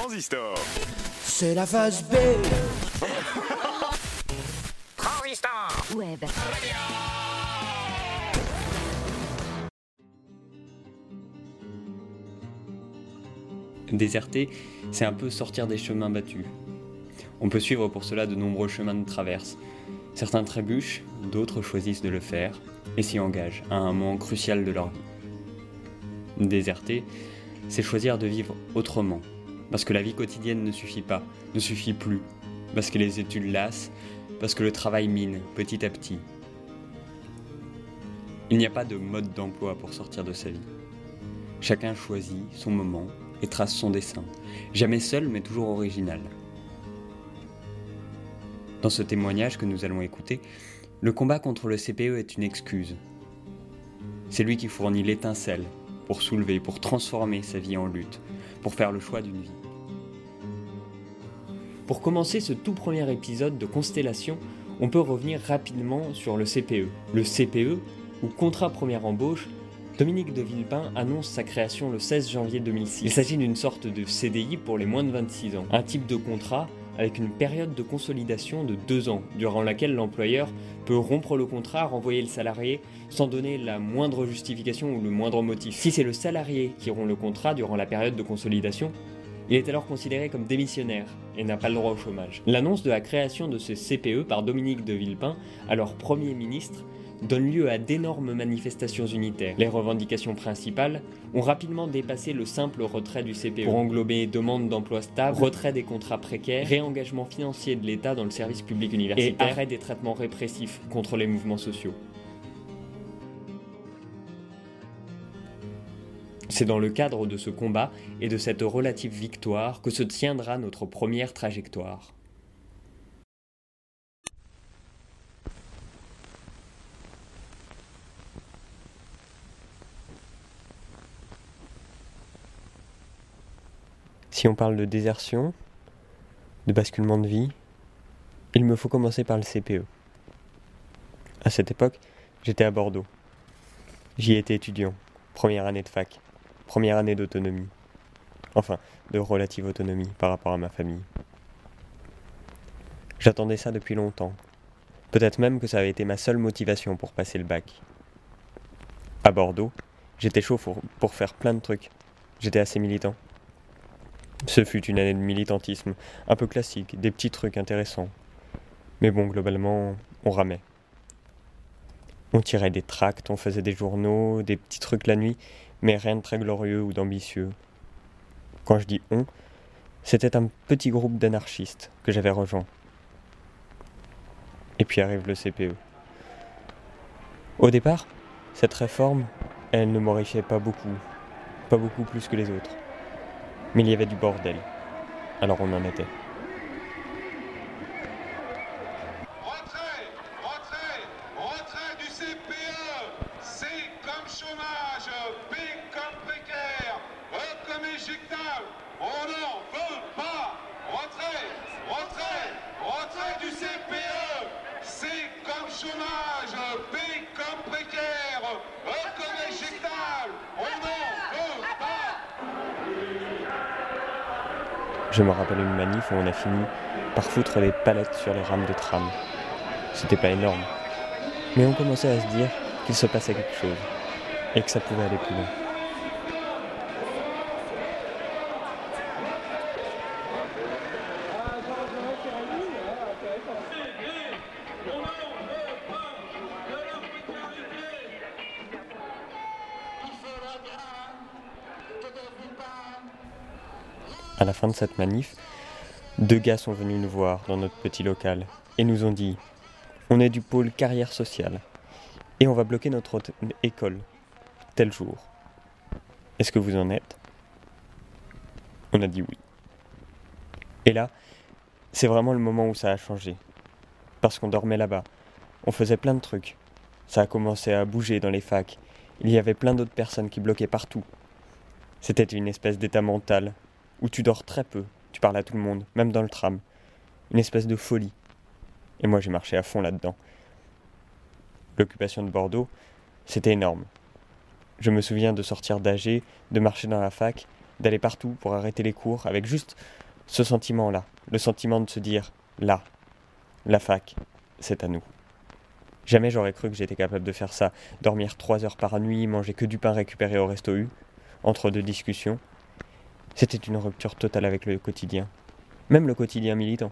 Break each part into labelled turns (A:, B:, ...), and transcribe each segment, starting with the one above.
A: Transistor.
B: C'est la phase B.
C: Transistor
D: Web.
E: Déserter, c'est un peu sortir des chemins battus. On peut suivre pour cela de nombreux chemins de traverse. Certains trébuchent, d'autres choisissent de le faire et s'y engagent à un moment crucial de leur vie. Déserter, c'est choisir de vivre autrement, parce que la vie quotidienne ne suffit pas, ne suffit plus, parce que les études lassent, parce que le travail mine petit à petit. Il n'y a pas de mode d'emploi pour sortir de sa vie. Chacun choisit son moment et trace son dessin, jamais seul mais toujours original. Dans ce témoignage que nous allons écouter, le combat contre le CPE est une excuse. C'est lui qui fournit l'étincelle pour soulever, pour transformer sa vie en lutte, pour faire le choix d'une vie. Pour commencer ce tout premier épisode de Constellation, on peut revenir rapidement sur le CPE. Le CPE, ou Contrat Première Embauche, Dominique de Villepin annonce sa création le 16 janvier 2006. Il s'agit d'une sorte de CDI pour les moins de 26 ans, un type de contrat avec une période de consolidation de 2 ans, durant laquelle l'employeur peut rompre le contrat, renvoyer le salarié sans donner la moindre justification ou le moindre motif. Si c'est le salarié qui rompt le contrat durant la période de consolidation, il est alors considéré comme démissionnaire et n'a pas le droit au chômage. L'annonce de la création de ce CPE par Dominique de Villepin, alors Premier ministre, donne lieu à d'énormes manifestations unitaires. Les revendications principales ont rapidement dépassé le simple retrait du CPE pour englober demande d'emploi stable, retrait des contrats précaires, réengagement financier de l'État dans le service public universitaire et arrêt des traitements répressifs contre les mouvements sociaux. C'est dans le cadre de ce combat et de cette relative victoire que se tiendra notre première trajectoire. Si on parle de désertion, de basculement de vie, il me faut commencer par le CPE. À cette époque, j'étais à Bordeaux. J'y étais étudiant, première année de fac, première année d'autonomie. Enfin, de relative autonomie par rapport à ma famille. J'attendais ça depuis longtemps. Peut-être même que ça avait été ma seule motivation pour passer le bac. À Bordeaux, j'étais chaud pour faire plein de trucs. J'étais assez militant. Ce fut une année de militantisme, un peu classique, des petits trucs intéressants. Mais bon, globalement, on ramait. On tirait des tracts, on faisait des journaux, des petits trucs la nuit, mais rien de très glorieux ou d'ambitieux. Quand je dis « on », c'était un petit groupe d'anarchistes que j'avais rejoint. Et puis arrive le CPE. Au départ, cette réforme, elle ne m'horrifiait pas beaucoup plus que les autres. Mais il y avait du bordel, alors on en était.
F: Retrait du CPE, C comme chômage, P comme précaire, E comme éjectable, on n'en veut pas. Retrait du CPE, C comme chômage, P comme précaire, E comme éjectable, on n'en veut pas.
E: Je me rappelle une manif où on a fini par foutre les palettes sur les rames de tram. C'était pas énorme, mais on commençait à se dire qu'il se passait quelque chose et que ça pouvait aller plus loin. À la fin de cette manif, 2 gars sont venus nous voir dans notre petit local et nous ont dit « On est du pôle carrière sociale et on va bloquer notre école, tel jour. Est-ce que vous en êtes ?» On a dit oui. Et là, c'est vraiment le moment où ça a changé. Parce qu'on dormait là-bas, on faisait plein de trucs. Ça a commencé à bouger dans les facs. Il y avait plein d'autres personnes qui bloquaient partout. C'était une espèce d'état mental où tu dors très peu, tu parles à tout le monde, même dans le tram. Une espèce de folie. Et moi j'ai marché à fond là-dedans. L'occupation de Bordeaux, c'était énorme. Je me souviens de sortir d'AG, de marcher dans la fac, d'aller partout pour arrêter les cours, avec juste ce sentiment-là, le sentiment de se dire « là, la fac, c'est à nous ». Jamais j'aurais cru que j'étais capable de faire ça, dormir 3 heures par nuit, manger que du pain récupéré au Resto U, entre 2 discussions. C'était une rupture totale avec le quotidien, même le quotidien militant.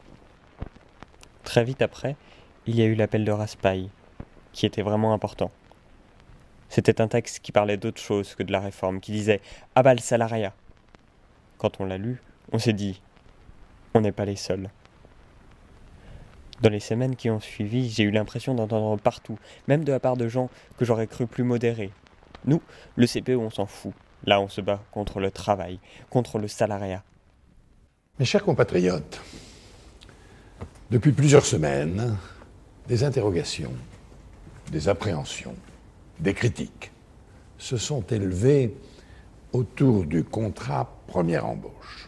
E: Très vite après, il y a eu l'appel de Raspail, qui était vraiment important. C'était un texte qui parlait d'autre chose que de la réforme, qui disait « Ah bah le salariat ». Quand on l'a lu, on s'est dit « On n'est pas les seuls ». Dans les semaines qui ont suivi, j'ai eu l'impression d'entendre partout, même de la part de gens que j'aurais cru plus modérés. Nous, le CPE, on s'en fout. Là, on se bat contre le travail, contre le salariat.
A: Mes chers compatriotes, depuis plusieurs semaines, des interrogations, des appréhensions, des critiques se sont élevées autour du contrat première embauche.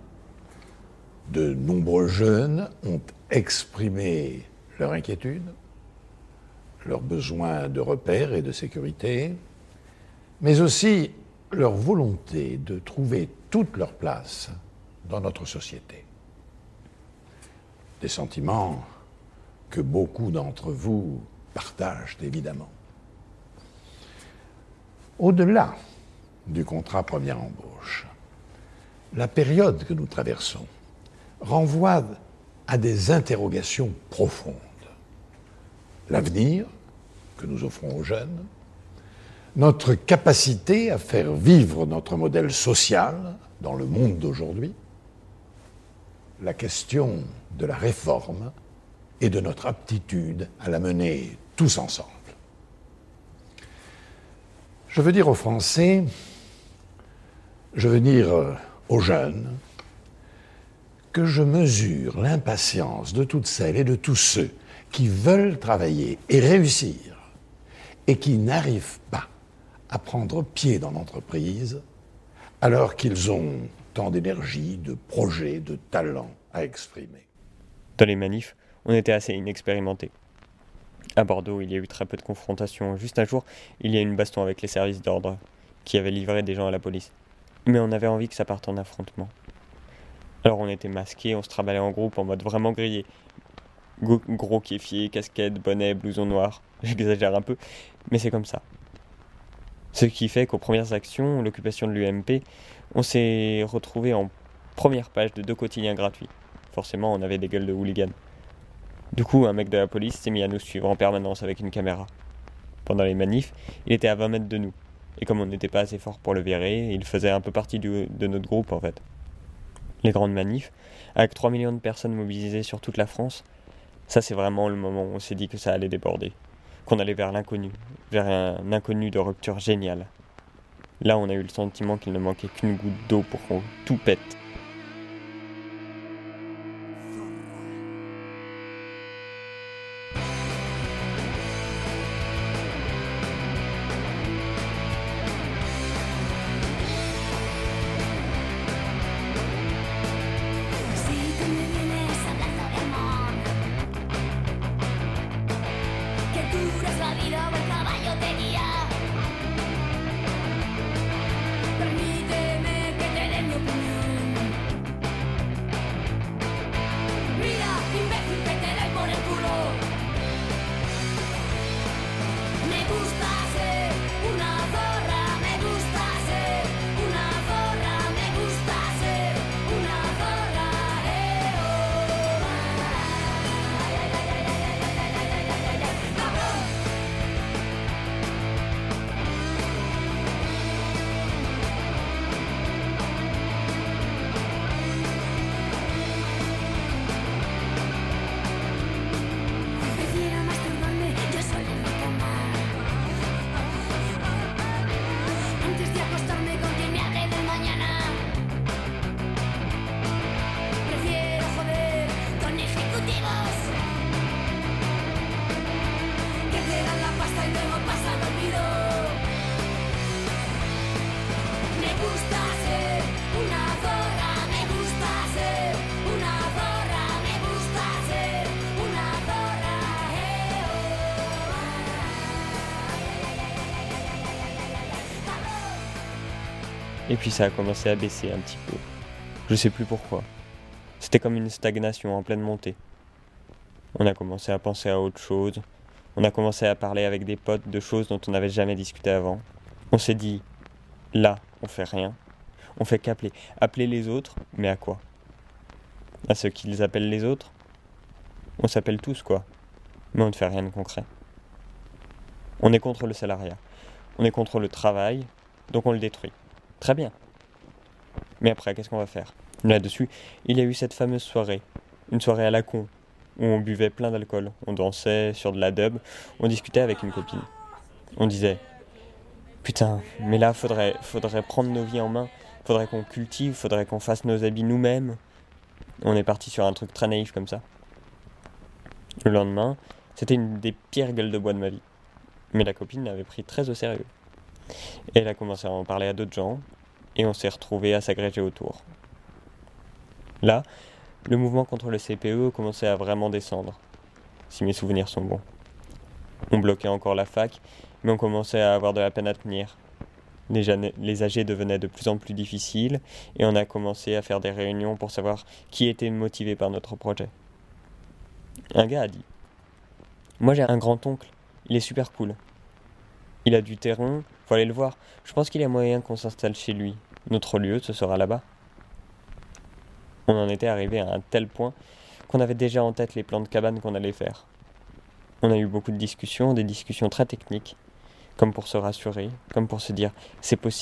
A: De nombreux jeunes ont exprimé leur inquiétude, leur besoin de repères et de sécurité, mais aussi leur volonté de trouver toute leur place dans notre société. Des sentiments que beaucoup d'entre vous partagent évidemment. Au-delà du contrat première embauche, la période que nous traversons renvoie à des interrogations profondes. L'avenir que nous offrons aux jeunes, notre capacité à faire vivre notre modèle social dans le monde d'aujourd'hui, la question de la réforme et de notre aptitude à la mener tous ensemble. Je veux dire aux Français, je veux dire aux jeunes, que je mesure l'impatience de toutes celles et de tous ceux qui veulent travailler et réussir et qui n'arrivent pas à prendre pied dans l'entreprise alors qu'ils ont tant d'énergie, de projets, de talents à exprimer.
E: Dans les manifs, on était assez inexpérimentés. À Bordeaux, il y a eu très peu de confrontations. Juste un jour, il y a eu une baston avec les services d'ordre qui avaient livré des gens à la police. Mais on avait envie que ça parte en affrontement. Alors on était masqués, on se travaillait en groupe en mode vraiment grillé. Gros kéfier, casquette, bonnet, blouson noir. J'exagère un peu, mais c'est comme ça. Ce qui fait qu'aux premières actions, l'occupation de l'UMP, on s'est retrouvés en première page de 2 quotidiens gratuits. Forcément, on avait des gueules de hooligans. Du coup, un mec de la police s'est mis à nous suivre en permanence avec une caméra. Pendant les manifs, il était à 20 mètres de nous. Et comme on n'était pas assez fort pour le virer, il faisait un peu partie de notre groupe en fait. Les grandes manifs, avec 3 millions de personnes mobilisées sur toute la France, ça c'est vraiment le moment où on s'est dit que ça allait déborder, qu'on allait vers l'inconnu, vers un inconnu de rupture géniale. Là on a eu le sentiment qu'il ne manquait qu'une goutte d'eau pour qu'on tout pète.
D: Permíteme que te dé mi opinión.
E: Et puis ça a commencé à baisser un petit peu. Je sais plus pourquoi. C'était comme une stagnation en pleine montée. On a commencé à penser à autre chose. On a commencé à parler avec des potes de choses dont on n'avait jamais discuté avant. On s'est dit, là, on fait rien. On fait qu'appeler. Appeler les autres, mais à quoi ? À ceux qu'ils appellent les autres ? On s'appelle tous, quoi. Mais on ne fait rien de concret. On est contre le salariat. On est contre le travail, donc on le détruit. Très bien. Mais après, qu'est-ce qu'on va faire ? Là-dessus, il y a eu cette fameuse soirée. Une soirée à la con, où on buvait plein d'alcool. On dansait sur de la dub. On discutait avec une copine. On disait, putain, mais là, faudrait prendre nos vies en main. Faudrait qu'on cultive, faudrait qu'on fasse nos habits nous-mêmes. On est parti sur un truc très naïf comme ça. Le lendemain, c'était une des pires gueules de bois de ma vie. Mais la copine l'avait pris très au sérieux. Et elle a commencé à en parler à d'autres gens, et on s'est retrouvés à s'agréger autour. Là, le mouvement contre le CPE commençait à vraiment descendre, si mes souvenirs sont bons. On bloquait encore la fac, mais on commençait à avoir de la peine à tenir. Les AG devenaient de plus en plus difficiles, et on a commencé à faire des réunions pour savoir qui était motivé par notre projet. Un gars a dit, moi j'ai un grand-oncle, il est super cool. Il a du terrain, faut aller le voir. Je pense qu'il y a moyen qu'on s'installe chez lui. Notre lieu, ce sera là-bas. On en était arrivé à un tel point qu'on avait déjà en tête les plans de cabane qu'on allait faire. On a eu beaucoup de discussions, des discussions très techniques, comme pour se rassurer, comme pour se dire « c'est possible ».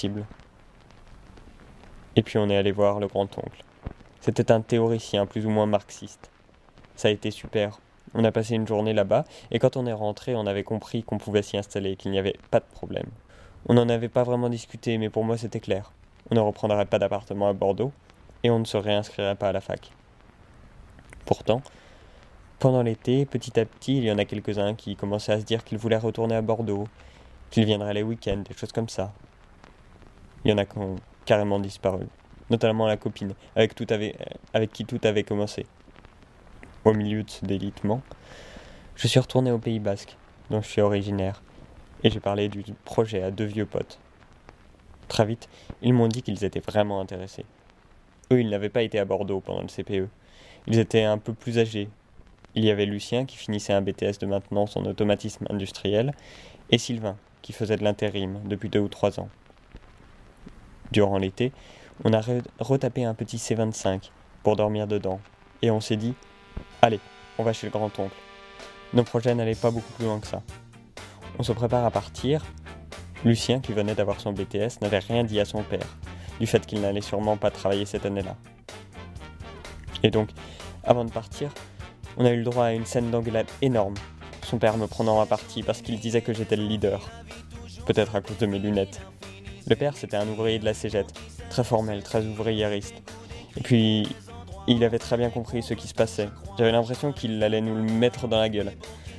E: Et puis on est allé voir le grand-oncle. C'était un théoricien plus ou moins marxiste. Ça a été super. On a passé une journée là-bas, et quand on est rentré, on avait compris qu'on pouvait s'y installer, qu'il n'y avait pas de problème. On n'en avait pas vraiment discuté, mais pour moi c'était clair. On ne reprendrait pas d'appartement à Bordeaux, et on ne se réinscrirait pas à la fac. Pourtant, pendant l'été, petit à petit, il y en a quelques-uns qui commençaient à se dire qu'ils voulaient retourner à Bordeaux, qu'ils viendraient les week-ends, des choses comme ça. Il y en a qui ont carrément disparu, notamment la copine, avec qui tout avait commencé. Au milieu de ce délitement, je suis retourné au Pays Basque, dont je suis originaire, et j'ai parlé du projet à 2 vieux potes. Très vite, ils m'ont dit qu'ils étaient vraiment intéressés. Eux, ils n'avaient pas été à Bordeaux pendant le CPE. Ils étaient un peu plus âgés. Il y avait Lucien, qui finissait un BTS de maintenance en automatisme industriel, et Sylvain, qui faisait de l'intérim depuis 2 ou 3 ans. Durant l'été, on a retapé un petit C25 pour dormir dedans, et on s'est dit « Allez, on va chez le grand-oncle ». Nos projets n'allaient pas beaucoup plus loin que ça. On se prépare à partir. Lucien, qui venait d'avoir son BTS, n'avait rien dit à son père, du fait qu'il n'allait sûrement pas travailler cette année-là. Et donc, avant de partir, on a eu le droit à une scène d'engueulade énorme, son père me prenant à partie parce qu'il disait que j'étais le leader. Peut-être à cause de mes lunettes. Le père, c'était un ouvrier de la Cégette, très formel, très ouvriériste. Et puis, il avait très bien compris ce qui se passait. J'avais l'impression qu'il allait nous le mettre dans la gueule.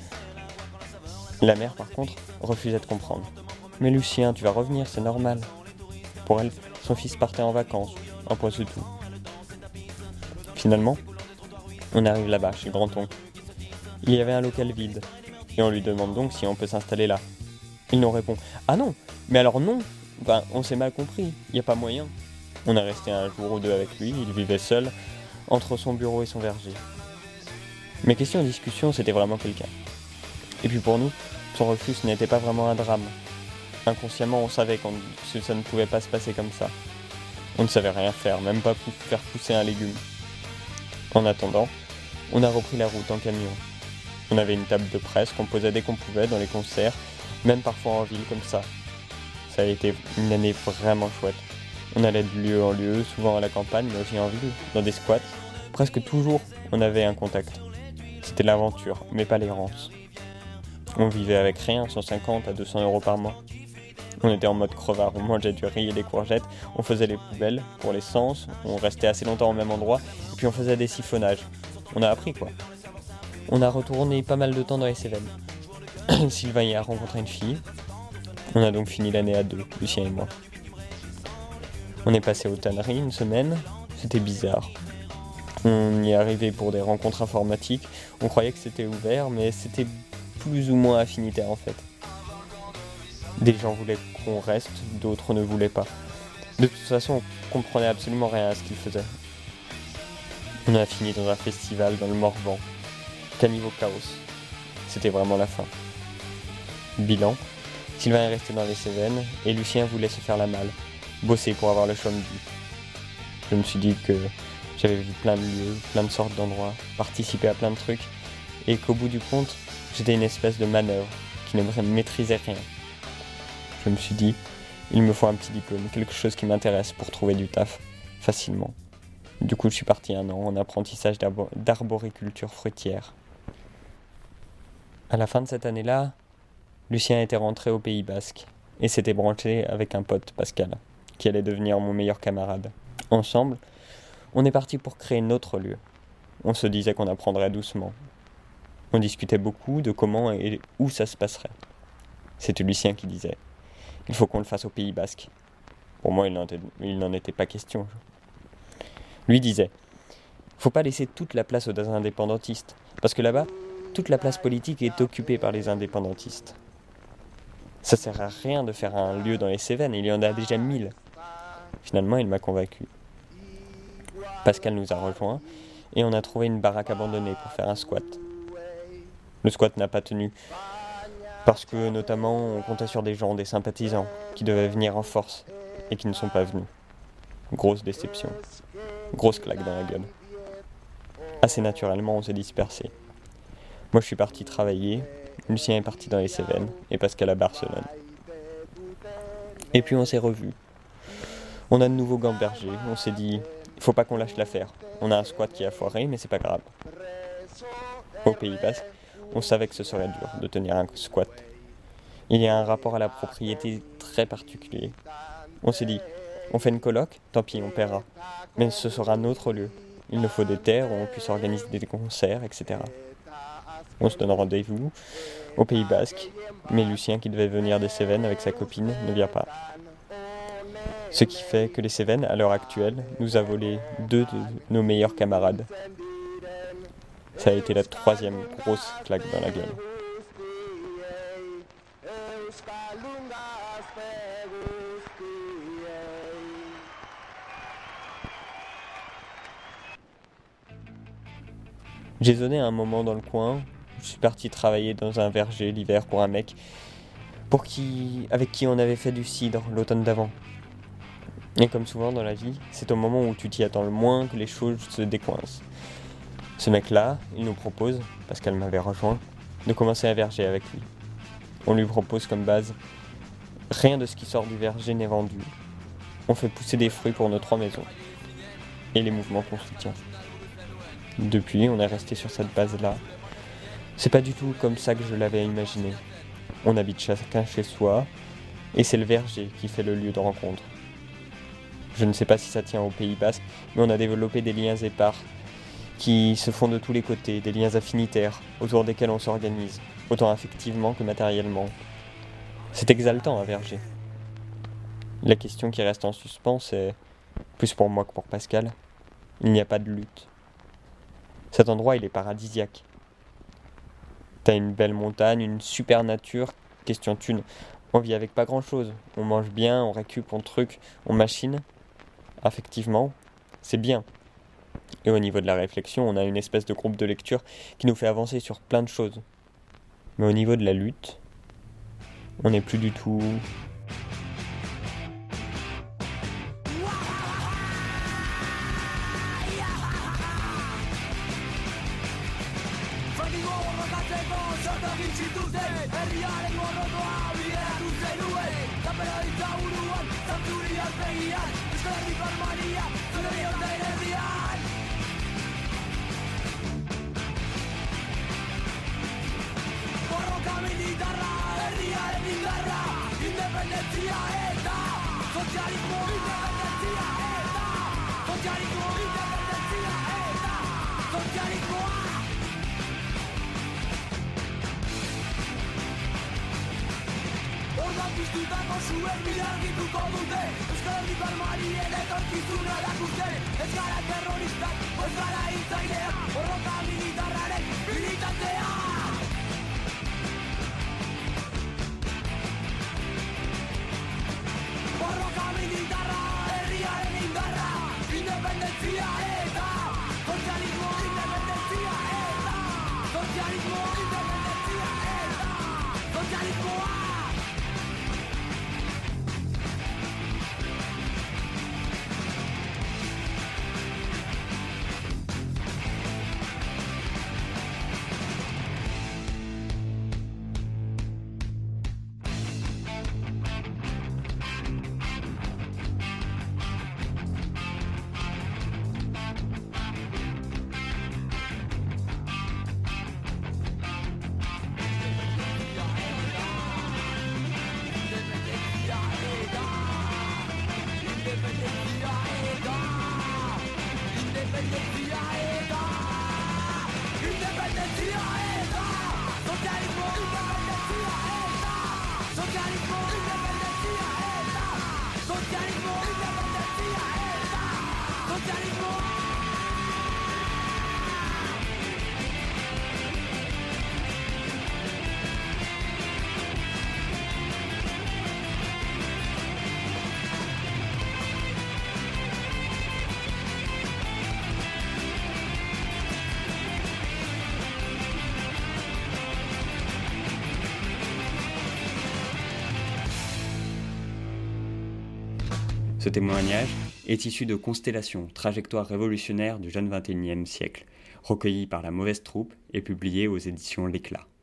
E: La mère, par contre, refusait de comprendre. « Mais Lucien, tu vas revenir, c'est normal. » Pour elle, son fils partait en vacances, un point c'est tout. Finalement, on arrive là-bas, chez grand-oncle. Il y avait un local vide, et on lui demande donc si on peut s'installer là. Il nous répond « Ah non, mais alors non, enfin, on s'est mal compris, il n'y a pas moyen. » On est resté un jour ou deux avec lui, il vivait seul, entre son bureau et son verger. Mais question discussion, c'était vraiment quelqu'un. Et puis pour nous, son refus ce n'était pas vraiment un drame. Inconsciemment, on savait que ça ne pouvait pas se passer comme ça. On ne savait rien faire, même pas faire pousser un légume. En attendant, on a repris la route en camion. On avait une table de presse qu'on posait dès qu'on pouvait dans les concerts, même parfois en ville comme ça. Ça a été une année vraiment chouette. On allait de lieu en lieu, souvent à la campagne, mais aussi en ville, dans des squats. Presque toujours, on avait un contact. C'était l'aventure, mais pas l'errance. On vivait avec rien, 150 à 200 € par mois. On était en mode crevard, on mangeait du riz et des courgettes, on faisait les poubelles pour l'essence, on restait assez longtemps au même endroit, et puis on faisait des siphonnages. On a appris quoi. On a retourné pas mal de temps dans les Cévennes. Sylvain y a rencontré une fille. On a donc fini l'année à 2, Lucien et moi. On est passé aux tanneries une semaine, c'était bizarre. On y est arrivé pour des rencontres informatiques, on croyait que c'était ouvert, mais c'était plus ou moins affinitaire en fait. Des gens voulaient qu'on reste, d'autres ne voulaient pas. De toute façon, on comprenait absolument rien à ce qu'il faisait. On a fini dans un festival dans le Morvan. Caniveau Chaos. C'était vraiment la fin. Bilan, Sylvain est resté dans les Cévennes et Lucien voulait se faire la malle, bosser pour avoir le chôme dû. Je me suis dit que j'avais vu plein de lieux, plein de sortes d'endroits, participé à plein de trucs, et qu'au bout du compte, j'étais une espèce de manœuvre qui ne maîtrisait rien. Je me suis dit, il me faut un petit diplôme, quelque chose qui m'intéresse pour trouver du taf facilement. Du coup, je suis parti 1 an en apprentissage d'arboriculture fruitière. À la fin de cette année-là, Lucien était rentré au Pays Basque et s'était branché avec un pote, Pascal, qui allait devenir mon meilleur camarade. Ensemble, on est parti pour créer notre lieu. On se disait qu'on apprendrait doucement. On discutait beaucoup de comment et où ça se passerait. C'était Lucien qui disait « Il faut qu'on le fasse au Pays Basque ». Pour moi, il n'en était pas question. Lui disait « Faut pas laisser toute la place aux indépendantistes, parce que là-bas, toute la place politique est occupée par les indépendantistes. Ça sert à rien de faire un lieu dans les Cévennes, il y en a déjà 1000. » Finalement, il m'a convaincu. Pascal nous a rejoints et on a trouvé une baraque abandonnée pour faire un squat. Le squat n'a pas tenu parce que notamment on comptait sur des gens, des sympathisants qui devaient venir en force et qui ne sont pas venus. Grosse déception, grosse claque dans la gueule. Assez naturellement, on s'est dispersé. Moi, je suis parti travailler, Lucien est parti dans les Cévennes et Pascal à Barcelone. Et puis on s'est revus. On a de nouveau gambergé, on s'est dit, il faut pas qu'on lâche l'affaire. On a un squat qui a foiré, mais c'est pas grave. Au Pays Basque, on savait que ce serait dur de tenir un squat. Il y a un rapport à la propriété très particulier. On s'est dit, on fait une coloc, tant pis, on paiera. Mais ce sera notre lieu. Il nous faut des terres où on puisse organiser des concerts, etc. On se donne rendez-vous au Pays Basque, mais Lucien, qui devait venir des Cévennes avec sa copine, ne vient pas. Ce qui fait que les Cévennes, à l'heure actuelle, nous a volé 2 de nos meilleurs camarades. Ça a été la 3e grosse claque dans la gueule. J'ai zoné un moment dans le coin. Je suis parti travailler dans un verger l'hiver pour un mec avec qui on avait fait du cidre l'automne d'avant. Et comme souvent dans la vie, c'est au moment où tu t'y attends le moins que les choses se décoincent. Ce mec-là, il nous propose, parce qu'elle m'avait rejoint, de commencer un verger avec lui. On lui propose comme base, rien de ce qui sort du verger n'est vendu. On fait pousser des fruits pour nos 3 maisons. Et les mouvements qu'on soutient. Depuis, on est resté sur cette base-là. C'est pas du tout comme ça que je l'avais imaginé. On habite chacun chez soi, et c'est le verger qui fait le lieu de rencontre. Je ne sais pas si ça tient au Pays Basque, mais on a développé des liens épars qui se font de tous les côtés, des liens affinitaires autour desquels on s'organise, autant affectivement que matériellement. C'est exaltant un verger. La question qui reste en suspens, c'est, plus pour moi que pour Pascal, il n'y a pas de lutte. Cet endroit, il est paradisiaque. T'as une belle montagne, une super nature, question thune. On vit avec pas grand-chose. On mange bien, on récup, on truc, on machine. Affectivement, c'est bien. Et au niveau de la réflexion, on a une espèce de groupe de lecture qui nous fait avancer sur plein de choses. Mais au niveau de la lutte, on n'est plus du tout... Ce témoignage est issu de Constellation, trajectoire révolutionnaire du jeune XXIe siècle, recueilli par La Mauvaise Troupe et publié aux éditions L'Éclat.